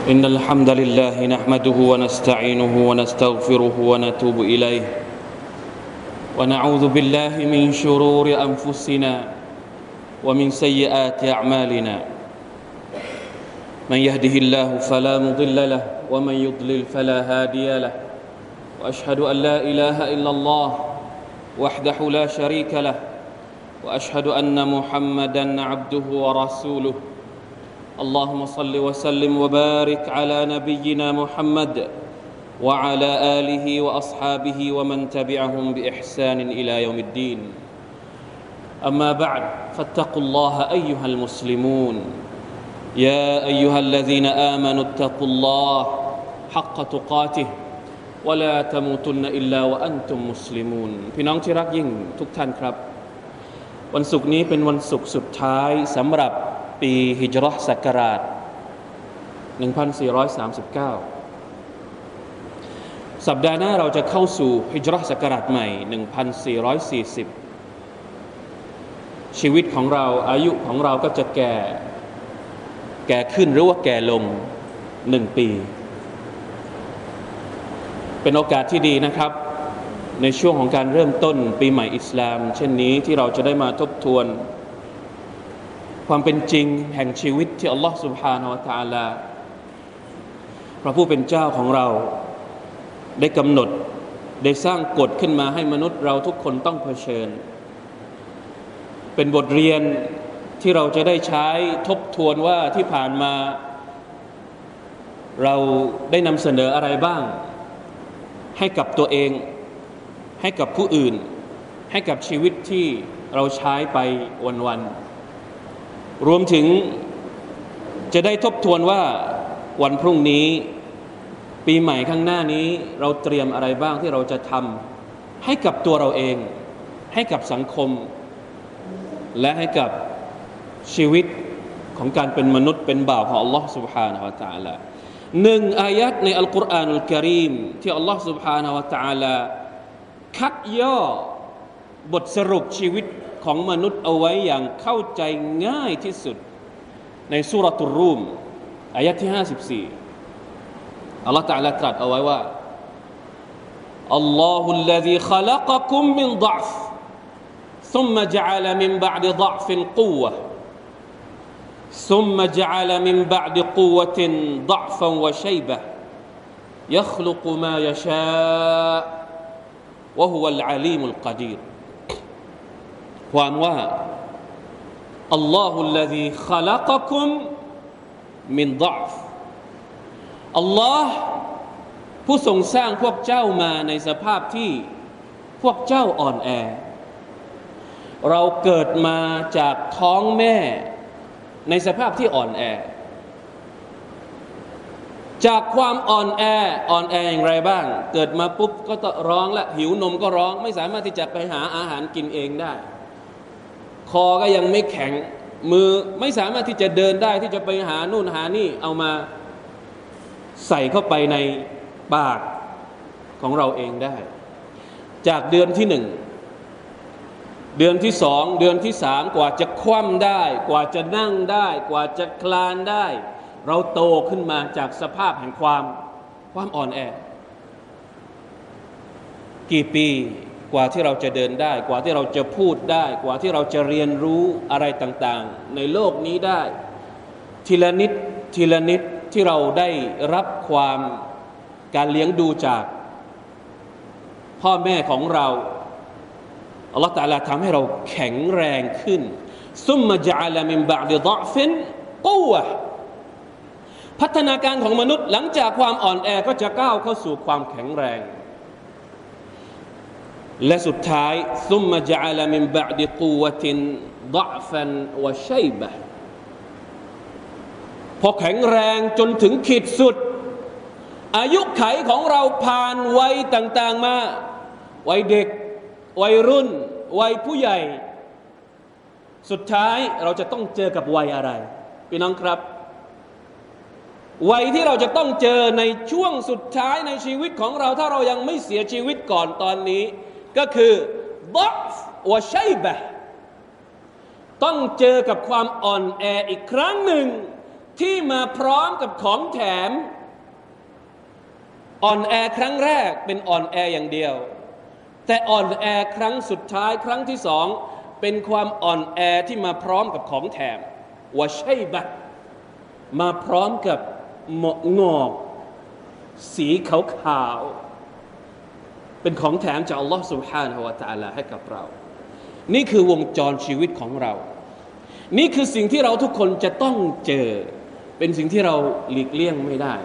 إن الحمد لله نحمده ونستعينه ونستغفره ونتوب إليه ونعوذ بالله من شرور أنفسنا ومن سيئات أعمالنا من يهده الله فلا مضل له ومن يضلل فلا هادي له وأشهد أن لا إله إلا الله وحده لا شريك له وأشهد أن محمدا عبده ورسوله اللهم صل وسلم وبارك على نبينا محمد وعلى آله وأصحابه ومن تبعهم بإحسان إلى يوم الدين أما بعد فاتقوا الله أيها المسلمون يا أيها الذين آمنوا اتقوا الله حق تقاته ولا تموتن إلا وأنتم مسلمون พี่น้องที่รักยิ่งทุกท่านครับวันศุกร์นี้เป็นวันศุกร์สุดท้ายสำหรับปีฮิจเราะห์ศักราช1439สัปดาห์หน้าเราจะเข้าสู่ฮิจเราะห์ศักราชใหม่1440ชีวิตของเราอายุของเราก็จะแก่ขึ้นหรือว่าแก่ลง1ปีเป็นโอกาสที่ดีนะครับในช่วงของการเริ่มต้นปีใหม่อิสลามเช่นนี้ที่เราจะได้มาทบทวนความเป็นจริงแห่งชีวิตที่อัลลอฮฺ سبحانه และ تعالى พระผู้เป็นเจ้าของเราได้กำหนดได้สร้างกฎขึ้นมาให้มนุษย์เราทุกคนต้องเผชิญเป็นบทเรียนที่เราจะได้ใช้ทบทวนว่าที่ผ่านมาเราได้นำเสนออะไรบ้างให้กับตัวเองให้กับผู้อื่นให้กับชีวิตที่เราใช้ไปวันๆรวมถึงจะได้ทบทวนว่าวันพรุ่งนี้ปีใหม่ข้างหน้านี้เราเตรียมอะไรบ้างที่เราจะทำให้กับตัวเราเองให้กับสังคมและให้กับชีวิตของการเป็นมนุษย์เป็นบ่าวของอัลลอฮฺ سبحانه และ تعالى หนึ่งอายัดในอัลกุรอานุลกะรีมที่อัลลอฮฺ سبحانه และ تعالى คัดย่อบทสรุปชีวิตของมนุษย์เอาไว้อย่างเข้าใจง่ายที่สุดในซูเราะตุรรูมอายะห์ที่54อัลเลาะห์ตะอาลาตรัสเอาไว้ว่าอัลลอฮุลลซีขะลักะกุมมินฎอฟثم جعل من بعد ضعف قوة ثم جعل من بعد قوة ضعفا وشيبة يخلق ما يشاء وهو العليم القدير ความว่าอัลลอฮุลลซีขะลักะกุมมินฎอฟอัลลอฮ์ผู้ทรงสร้างพวกเจ้ามาในสภาพที่พวกเจ้าอ่อนแอเราเกิดมาจากท้องแม่ในสภาพที่อ่อนแอจากความอ่อนแออย่างไรบ้างเกิดมาปุ๊บก็ต้องร้องและหิวนมก็ร้องไม่สามารถที่จะไปหาอาหารกินเองได้คอก็ยังไม่แข็งมือไม่สามารถที่จะเดินได้ที่จะไปหานู่นหานี่เอามาใส่เข้าไปในปากของเราเองได้จากเดือนที่1เดือนที่2เดือนที่3กว่าจะคว่ำได้กว่าจะนั่งได้กว่าจะคลานได้เราโตขึ้นมาจากสภาพแห่งความอ่อนแอกี่ปีกว่าที่เราจะเดินได้กว่าที่เราจะพูดได้กว่าที่เราจะเรียนรู้อะไรต่างๆในโลกนี้ได้ทีละนิดที่เราได้รับความการเลี้ยงดูจากพ่อแม่ของเราอัลลอฮฺตะอาลาทำให้เราแข็งแรงขึ้นซุมมะญะอะลามินบะอ์ดิฎออฟินกุวะห์พัฒนาการของมนุษย์หลังจากความอ่อนแอก็จะก้าวเข้าสู่ความแข็งแรงและสุดท้ายซุมมะญะอะลามินบะอ์ดิกุวะตินฎอฟันวะชัยบะห์พอแข็งแรงจนถึงขีดสุดอายุไขของเราผ่านวัยต่างๆมาวัยเด็กวัยรุ่นวัยผู้ใหญ่สุดท้ายเราจะต้องเจอกับวัยอะไรพี่น้องครับวัยที่เราจะต้องเจอในช่วงสุดท้ายในชีวิตของเราถ้าเรายังไม่เสียชีวิตก่อนตอนนี้ก็คือฎอฟวะชัยบะห์ต้องเจอกับความอ่อนแออีกครั้งหนึ่งที่มาพร้อมกับของแถมอ่อนแอครั้งแรกเป็นอ่อนแออย่างเดียวแต่อ่อนแอครั้งสุดท้ายครั้งที่สองเป็นความอ่อนแอที่มาพร้อมกับของแถมวะชัยบะห์มาพร้อมกับงอกสีขาวๆเป็นของแถมจากอัลลอฮฺ سبحانه และ تعالى ให้กับเรานี่คือวงจรชีวิตของเรานี่คือสิ่งที่เราทุกคนจะต้องเจอเป็นสิ่งที่เราหลีกเลี่ยงไม่ได้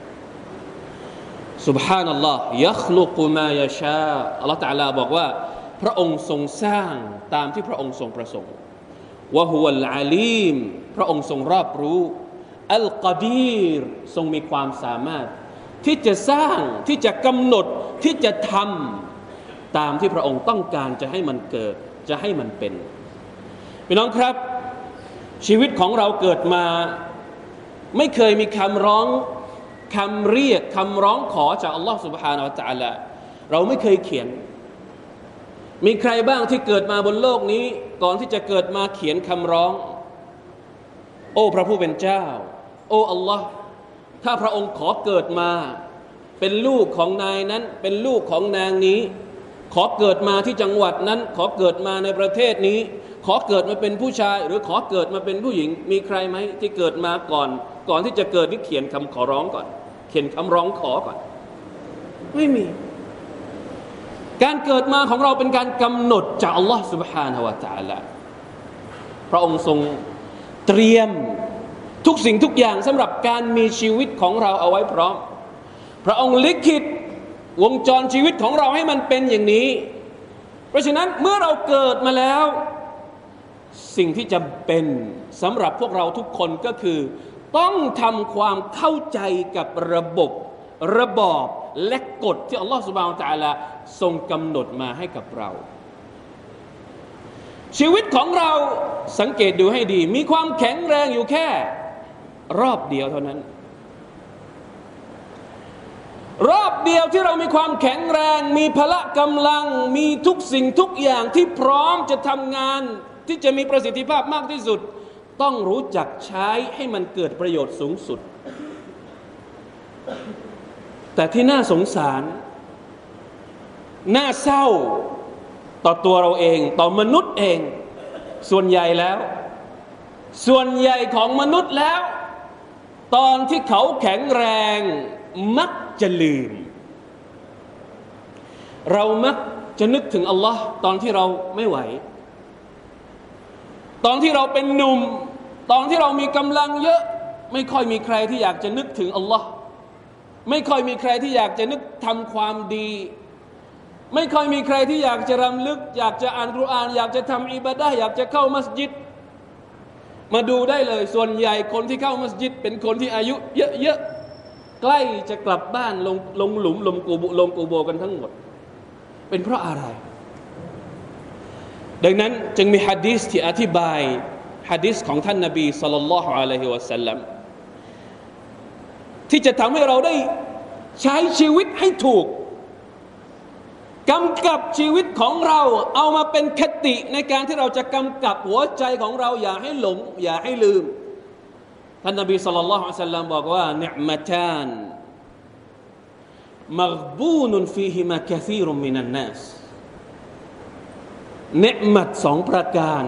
ซุบฮานัลลอฮ์ยัคลุกุมายะชาอัลลอฮฺ تعالى บอกว่าพระองค์ทรงสร้างตามที่พระองค์ทรงประสงค์วะฮุวัลอาลีมพระองค์ทรงรอบรู้อัลกอดีรทรงมีความสามารถที่จะสร้างที่จะกำหนดที่จะทำตามที่พระองค์ต้องการจะให้มันเกิดจะให้มันเป็นพี่น้องครับชีวิตของเราเกิดมาไม่เคยมีคำร้องคำเรียกคำร้องขอจากอัลลอฮฺ سبحانه และ تعالى เราไม่เคยเขียนมีใครบ้างที่เกิดมาบนโลกนี้ก่อนที่จะเกิดมาเขียนคำร้องโอ้พระผู้เป็นเจ้าโอ้อัลลอฮ์ถ้าพระองค์ขอเกิดมาเป็นลูกของนายนั้นเป็นลูกของนางนี้ขอเกิดมาที่จังหวัดนั้นขอเกิดมาในประเทศนี้ขอเกิดมาเป็นผู้ชายหรือขอเกิดมาเป็นผู้หญิงมีใครไหมที่เกิดมาก่อนที่จะเกิดที่เขียนคำขอร้องก่อนเขียนคำร้องขอก่อนไม่มีการเกิดมาของเราเป็นการกำหนดจากอัลลอฮฺ سبحانه และ تعالى พระองค์ทรงเตรียมทุกสิ่งทุกอย่างสำหรับการมีชีวิตของเราเอาไว้พร้อมพระองค์ลิขิตวงจรชีวิตของเราให้มันเป็นอย่างนี้เพราะฉะนั้นเมื่อเราเกิดมาแล้วสิ่งที่จะเป็นสำหรับพวกเราทุกคนก็คือต้องทำความเข้าใจกับระบอบและกฎที่อัลลอฮฺ سبحانه และ تعالى ทรงกำหนดมาให้กับเราชีวิตของเราสังเกตดูให้ดีมีความแข็งแรงอยู่แค่รอบเดียวเท่านั้นรอบเดียวที่เรามีความแข็งแรงมีพละกำลังมีทุกสิ่งทุกอย่างที่พร้อมจะทำงานที่จะมีประสิทธิภาพมากที่สุดต้องรู้จักใช้ให้มันเกิดประโยชน์สูงสุดแต่ที่น่าสงสารน่าเศร้าต่อตัวเราเองต่อมนุษย์เองส่วนใหญ่ของมนุษย์แล้วตอนที่เขาแข็งแรงมักจะลืมเรามักจะนึกถึงอัลลอฮ์ตอนที่เราไม่ไหวตอนที่เราเป็นหนุ่มตอนที่เรามีกำลังเยอะไม่ค่อยมีใครที่อยากจะนึกถึงอัลลอฮ์ไม่ค่อยมีใครที่อยากจะนึกทำความดีไม่ค่อยมีใครที่อยากจะรำลึกอยากจะอ่านกุรอานอยากจะทำอิบาดะห์อยากจะเข้ามัสยิดมาดูได้เลยส่วนใหญ่คนที่เข้ามัสยิดเป็นคนที่อายุเยอะๆใกล้จะกลับบ้านลงหลุมลงกูโบกันทั้งหมดเป็นเพราะอะไรดังนั้นจึงมีหะดีษที่อธิบายหะดีษของท่านนบีศ็อลลัลลอฮุอะลัยฮิวะซัลลัมที่จะทำให้เราได้ใช้ชีวิตให้ถูกกำกับชีวิตของเราเอามาเป็นคติในการที่เราจะกำกับหัวใจของเราอย่าให้หลงอย่าให้ลืมท่านนบีศ็อลลัลลอฮุอะลัยฮิวะซัลลัมบอกว่านิอ์มะตานมัฆบูนฟีฮิมากะซีรุมินันนัสเนืมัดสองประการ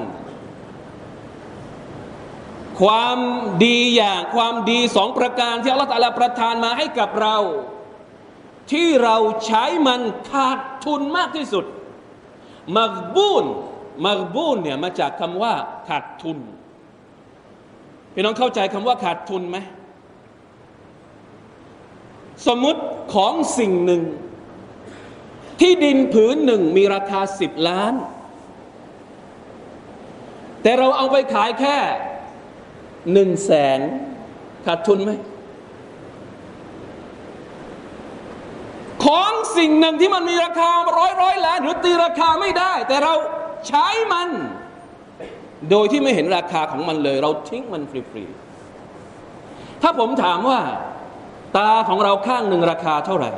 ความดีสองประการที่อัลลอฮฺตะอาลาประทานมาให้กับเราที่เราใช้มันขาดทุนมากที่สุดมัฆบูนเนี่ยมาจากคำว่าขาดทุนพี่น้องเข้าใจคำว่าขาดทุนไหมสมมุติของสิ่งหนึ่งที่ดินผืนหนึ่งมีราคา10 ล้านแต่เราเอาไปขายแค่100,000ขาดทุนไหมของสิ่งหนึ่งที่มันมีราคาร้อยล้านหรือตีราคาไม่ได้แต่เราใช้มันโดยที่ไม่เห็นราคาของมันเลยเราทิ้งมันฟรีๆถ้าผมถามว่าตาของเราข้างหนึ่งราคาเท่าไหร่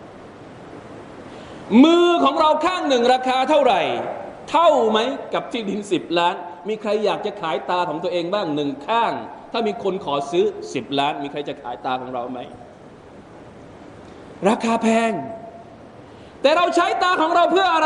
มือของเราข้างหนึ่งราคาเท่าไหร่เท่าไหมกับที่ดิน10 ล้านมีใครอยากจะขายตาของตัวเองบ้างหนึ่งข้างถ้ามีคนขอซื้อ10 ล้านมีใครจะขายตาของเราไหมราคาแพงแต่เราใช้ตาของเราเพื่ออะไร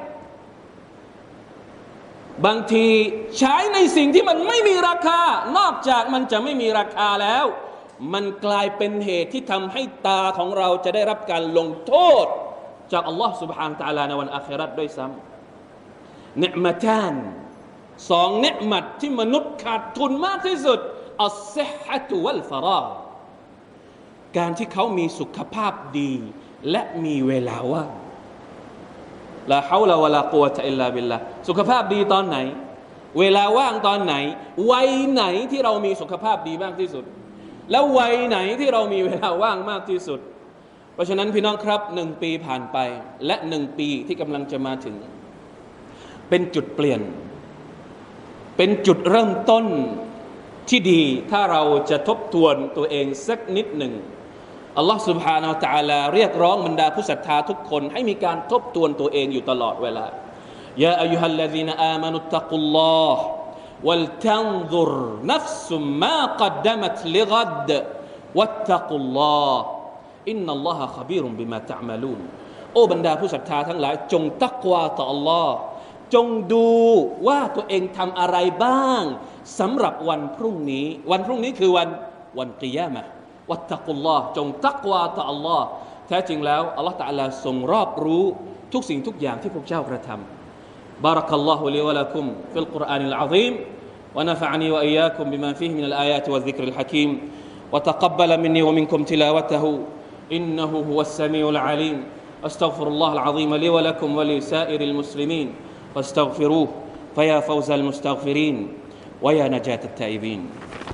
บางทีใช้ในสิ่งที่มันไม่มีราคานอกจากมันจะไม่มีราคาแล้วมันกลายเป็นเหตุที่ทำให้ตาของเราจะได้รับการลงโทษจากอัลลอฮฺ سبحانه และ تعالى ในวันอาคิเราะห์ด้วยซ้ำเนืมะตาน2เนืมัตที่มนุษย์ขาดทุนมากที่สุดอัศซิฮะตุวัลฟารอฆการที่เขามีสุขภาพดีและมีเวลาว่างลาฮาวลาวะลากุวะตะอิลลาบิลลาห์สุขภาพดีตอนไหนเวลาว่างตอนไหนวัยไหนที่เรามีสุขภาพดีมากที่สุดแล้ววัยไหนที่เรามีเวลาว่างมากที่สุดเพราะฉะนั้นพี่น้องครับ1 ปีผ่านไปและ1 ปีที่กำลังจะมาถึงเป็นจุดเปลี่ยนเป็นจุดเริ่มต้นที่ดีถ้าเราจะทบทวนตัวเองสักนิดหนึ่งอัลลอฮฺ سبحانه และ تعالى เรียกร้องบรรดาผู้ศรัทธาทุกคนให้มีการทบทวนตัวเองอยู่ตลอดเวลายาอัยยูฮัลลซีนอามานุตตักุลลอฮ์วัลตันซุรนัฟซุมมากัดดะมัตลิกัดวัตตักุลลอฮ์อินนัลลอฮะคบีรุบิมาตะอ์มะลูนโอ้บรรดาผู้ศรัทธาทั้งหลายจงตักวาต่ออัลลอฮ์จงดูว่าตัวเองทำอะไรบ้างสำหรับวันพรุ่งนี้วันพรุ่งนี้คือวันกิยามะฮ์วัตตักุลลอฮ์จงตักวาต่ออัลลอฮ์แท้จริงแล้วอัลลอฮ์ตะอาลาทรงรอบรู้ทุกสิ่งทุกอย่างที่พวกเจ้ากระทำบารักัลลอฮุลิวะละกุมฟิลกุรอานิลอะซีมวะนะฟะอะนีวะอียาคุมบิมาฟีฮิมินัลอายาติวัซซิกริลฮะกีมวะตะกับบะละมินนีวะมินกุมติลาวะตะฮูอินนะฮูฮุวัสซะมีอุลอะลีมอัสตัฆฟิรุลลอฮุลอะซีมลิวะละกุมวะลิซาอิริลมุสลิมีนฟัสตัฆฟิรูฮ์ฟะยาฟาวซัลมุสตัฆฟิรีนวะยานะญาตัตตาอิบีน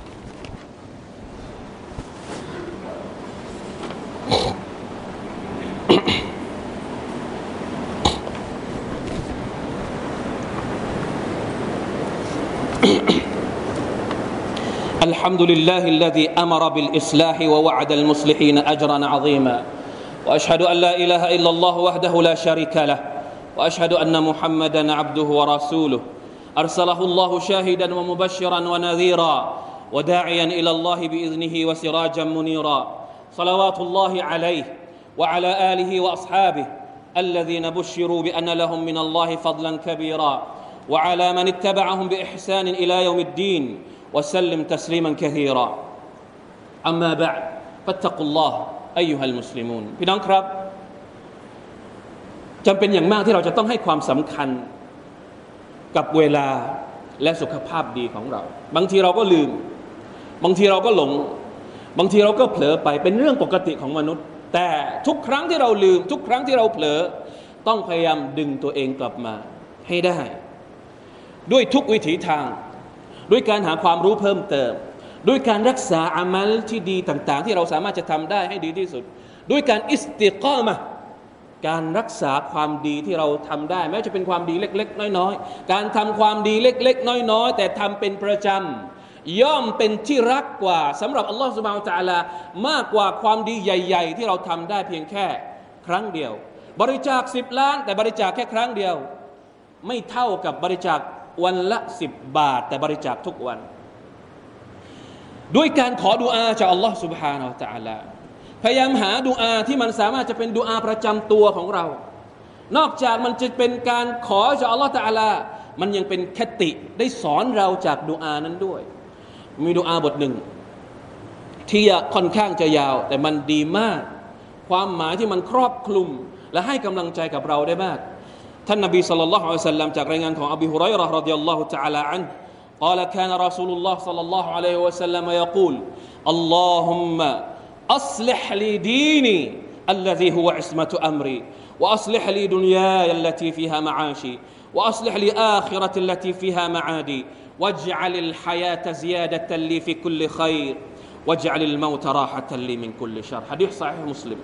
الحمد لله الذي أمر بالإصلاح ووعد المصلحين أجرا عظيما وأشهد أن لا إله إلا الله وحده لا شريك له وأشهد أن محمدا عبده ورسوله أرسله الله شاهدا ومبشرا ونذيرا وداعيا إلى الله بإذنه وسراجا منيرا صلوات الله عليه وعلى آله وأصحابه الذين بشروا بأن لهم من الله فضلا كبيرا وعلى من اتبعهم بإحسان إلى يوم الدين وسلم تسليما كثيرا أما بعد فاتقوا الله أيها المسلمون พี่น้องครับจำเป็นอย่างมากที่เราจะต้องให้ความสำคัญกับเวลาและสุขภาพดีของเราบางทีเราก็ลืมบางทีเราก็หลงบางทีเราก็เผลอไปเป็นเรื่องปกติของมนุษย์แต่ทุกครั้งที่เราลืมทุกครั้งที่เราเผลอต้องพยายามดึงตัวเองกลับมาให้ได้ด้วยทุกวิถีทางด้วยการหาความรู้เพิ่มเติมด้วยการรักษาอามัลที่ดีต่างๆที่เราสามารถจะทำได้ให้ดีที่สุดด้วยการอิสติกามะห์การรักษาความดีที่เราทำได้แม้จะเป็นความดีเล็กๆน้อยๆการทำความดีเล็กๆน้อยๆแต่ทำเป็นประจำย่อมเป็นที่รักกว่าสำหรับอัลลอฮฺซุบฮานะฮูวะตะอาลามากกว่าความดีใหญ่ๆที่เราทำได้เพียงแค่ครั้งเดียวบริจาค10 ล้านแต่บริจาคแค่ครั้งเดียวไม่เท่ากับบริจาควันละ10 บาทแต่บริจาคทุกวันด้วยการขอดุอาจากอัลลอฮฺ سبحانه และ تعالى พยายามหาดุอาที่มันสามารถจะเป็นดุอาประจำตัวของเรานอกจากมันจะเป็นการขอจากอัลลอฮฺ تعالى มันยังเป็นคติได้สอนเราจากดุอานั้นด้วยมีดุอาบทหนึ่งที่ค่อนข้างจะยาวแต่มันดีมากความหมายที่มันครอบคลุมและให้กำลังใจกับเราได้มากท่านนบีศ็อลลัลลอฮุอะลัยฮิวะซัลลัมจากรายงานของอบีฮุรอยเราะห์รอฎิยัลลอฮุตะอาลาอันฮุ قال كان رسول الله صلى الله عليه وسلم يقول اللهم أصلح لي ديني الذي هو عصمة أمري وأصلح لي دنياي التي فيها معاشي وأصلح لي آخرتي التي فيها معادي واجعل الحياة زيادة لي في كل خير واجعل الموت راحة لي من كل شر حديث صحيح مسلم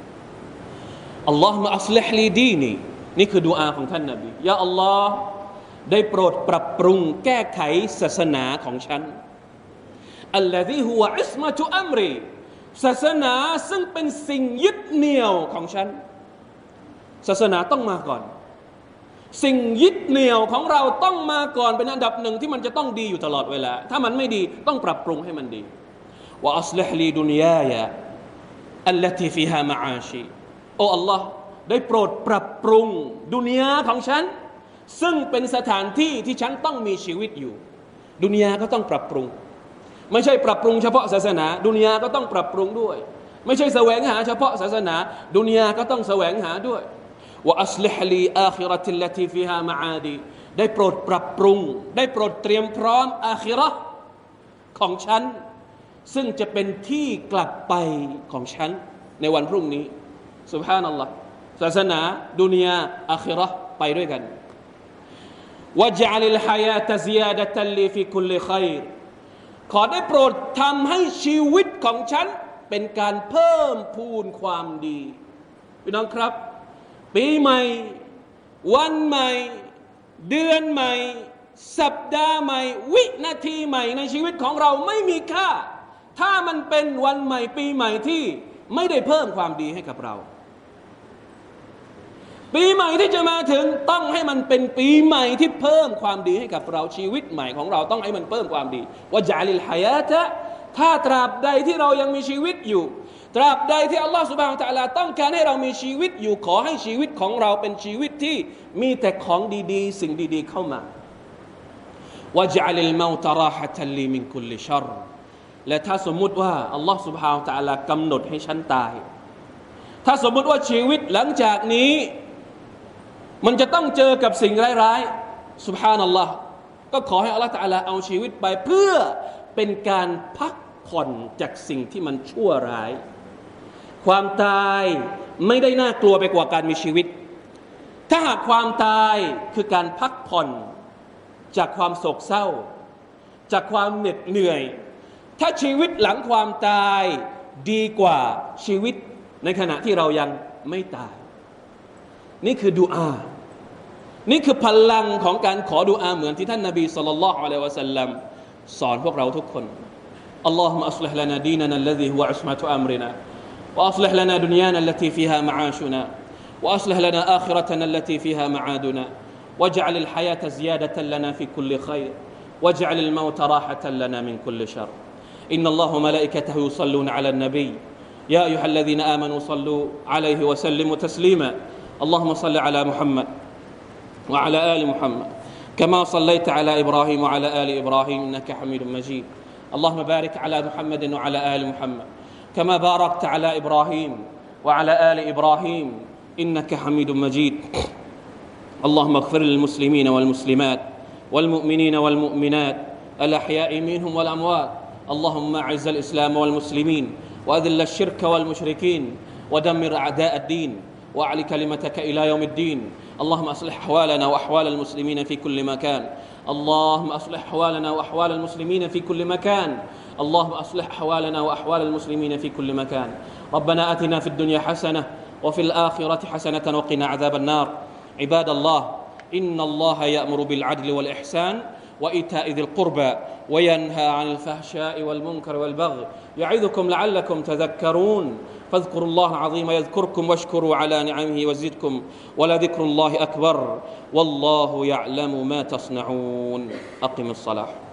اللهم أصلح لي دينيนี่คือดุอาของท่านนบียาอัลลอฮ์ได้โปรดปรับปรุงแก้ไขศาสนาของฉันอัลลซีฮุวะอิสมะตุอัมรีศาสนาซึ่งเป็นสิ่งยึดเหนี่ยวของฉันศาสนาต้องมาก่อนสิ่งยึดเหนี่ยวของเราต้องมาก่อนเป็นอันดับหนึ่งที่มันจะต้องดีอยู่ตลอดเวลาถ้ามันไม่ดีต้องปรับปรุงให้มันดีวะอัศลิฮลีดุนยายะอัลลตีฟีฮามะอาชีโอ้ Allah ได้โปรดปรับปรุงดุนยาของฉันซึ่งเป็นสถานที่ที่ฉันต้องมีชีวิตอยู่ดุนยาก็ต้องปรับปรุงไม่ใช่ปรับปรุงเฉพาะศาสนาดุนยาก็ต้องปรับปรุงด้วยไม่ใช่แสวงหาเฉพาะศาสนาดุนยาก็ต้องแสวงหาด้วยวะอัศลิฮลีอาคิเราะติลลตีฟีฮามะอาดีได้โปรดปรับปรุงได้โปรดเตรียมพร้อมอาคิเราะห์ของฉันซึ่งจะเป็นที่กลับไปของฉันในวันพรุ่งนี้ซุบฮานัลลอฮ์ศาสนาดุนยาอาคิเราะห์ไปด้วยกันวะญะลิลฮายาตะซิยาดะตัลลีฟิคุลลิค็อยรขอได้โปรดทำให้ชีวิตของฉันเป็นการเพิ่มพูนความดีพี่น้องครับปีใหม่วันใหม่เดือนใหม่สัปดาห์ใหม่วินาทีใหม่ในชีวิตของเราไม่มีค่าถ้ามันเป็นวันใหม่ปีใหม่ที่ไม่ได้เพิ่มความดีให้กับเราปีใหม่ที่จะมาถึงต้องให้มันเป็นปีใหม่ที่เพิ่มความดีให้กับเราชีวิตใหม่ของเราต้องให้มันเพิ่มความดีวะญะลิลฮายาตะถ้าตราบใดที่เรายังมีชีวิตอยู่ตราบใดที่อัลลอฮฺซุบฮานะฮูวะตะอาลาต้องการให้เรามีชีวิตอยู่ขอให้ชีวิตของเราเป็นชีวิตที่มีแต่ของดีๆสิ่งดีๆเข้ามาวะญะลิลเมาตะราฮะตัลลีมินคุลลิชัรและถ้าสมมุติว่าอัลลอฮฺซุบฮานะฮูวะตะอาลากำหนดให้ฉันตายถ้าสมมุติว่าชีวิตหลังจากนี้มันจะต้องเจอกับสิ่งร้ายๆซุบฮานัลลอฮ์ก็ขอให้อัลลอฮฺตะอาลาเอาชีวิตไปเพื่อเป็นการพักผ่อนจากสิ่งที่มันชั่วร้ายความตายไม่ได้น่ากลัวไปกว่าการมีชีวิตถ้าหากความตายคือการพักผ่อนจากความโศกเศร้าจากความเหน็ดเหนื่อยถ้าชีวิตหลังความตายดีกว่าชีวิตในขณะที่เรายังไม่ตายนี่คือดุอานี่คือพลังของการขอดุอาเหมือนที่ท่านนบีศ็อลลัลลอฮุอะลัยฮิวะซัลลัมสอนพวกเราทุกคนاللهم أصلح لنا ديننا الذي هو عصمة أمرنا وأصلح لنا دنيانا التي فيها معاشنا وأصلح لنا آخرتنا التي فيها معادنا واجعل الحياة زيادة لنا في كل خير واجعل الموت راحة لنا من كل شر إن الله وملائكته يصلون على النبي يا أيها الذين آمنوا صلوا عليه وسلموا تسليما اللهم صل على محمد وعلى آل محمد كما صليت على إبراهيم وعلى آل إبراهيم إنك حميد مجيد اللهم بارك على محمد وعلى آل محمد كما باركت على إبراهيم وعلى آل إبراهيم إنك حميد مجيد اللهم اغفر للمسلمين والمسلمات والمؤمنين والمؤمنات الأحياء منهم والأموات اللهم أعز الإسلام والمسلمين وأذل الشرك والمشركين ودمر أعداء الدين وأعل كلمتك إلى يوم الدين اللهم أصلح أحوالنا وأحوال المسلمين في كل مكان اللهم أصلح أحوالنا وأحوال المسلمين في كل مكان اللهم أصلح أحوالنا وأحوال المسلمين في كل مكان ربنا آتنا في الدنيا حسنة وفي الآخرة حسنة وقنا عذاب النار عباد الله إن الله يأمر بالعدل والإحسان وإيتاء ذي القربى وينهى عن الفحشاء والمنكر والبغي يعظكم لعلكم تذكرون فاذكروا الله العظيم يذكركم واشكروا على نعمه وزدكم ولذكر الله أكبر والله يعلم ما تصنعون أقم الصلاة